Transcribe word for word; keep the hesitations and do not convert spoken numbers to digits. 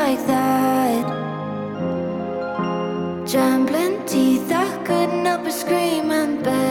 like that. Trembling teeth, I couldn't help but scream and beg.